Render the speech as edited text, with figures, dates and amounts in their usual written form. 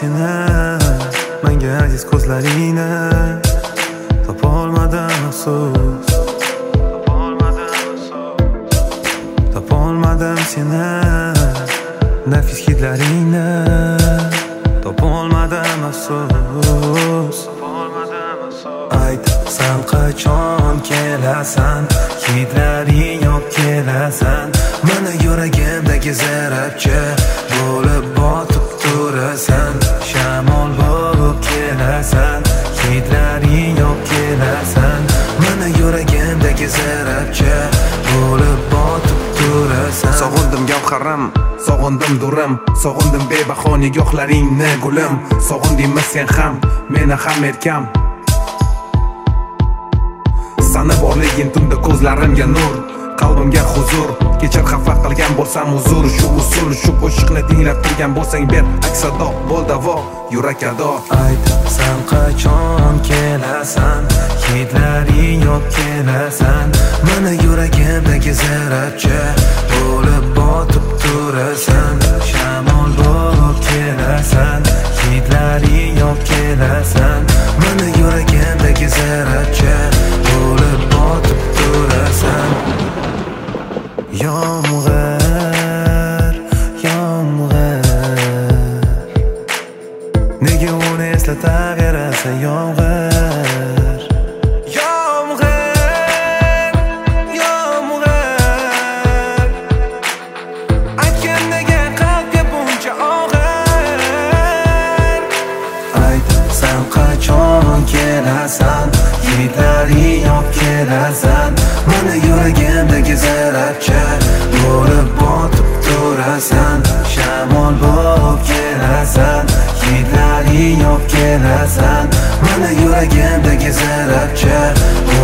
seni, menga aziz ko'zlaringni topolmadim afsus. Topolmadim seni, nafis hidlaringni topolmadim afsus. Ayt, sen qachon kelasan, hidlaring yo'q kelasan, meni yuragimdagi zarabcha bo'lib botib turasan. Shamol bo'lib kelasan, hidlaring yo'q kelasan, meni yuragimdagi zarabcha bo'lib botib turasan. Sog'indim gavharim, sog'indim durim, sog'indim bebaho nigohlaringni gulim. Sog'indingmi sen ham, meni ham erkam. Sani borliging tunda ko'zlarimga nur, qalbimga huzur. Kechir xafa qilgan bo'lsam huzur, shu usul, shu qo'shiqni tinglab turgan bo'lsang ber aks-sado, bo'l davo, yurak ado. Ayt, sen qachon kelasan, hidlaring yo'q kelasan, meni yuragimdagi zarabcha bo'lib botib turasan. Shamol bo'lib kelasan, hidlaring yo'q kelasan, meni yuragimdagi zarabcha bo'lib botib turasan. Yomg'ir, yomg'ir, nega uni eslataverasan yomg'ir? Yomg'ir, yomg'ir, aytgan nega qalbga buncha og'ir? Ayt, sen qachon kelasan, hidlaring yo'q kelasan, meni yuragimdagi zarabcha bo'lib botib turasan. Shamol bo'lib kelasan, hidlaring yo'q kelasan, meni yuragimdagi zarabcha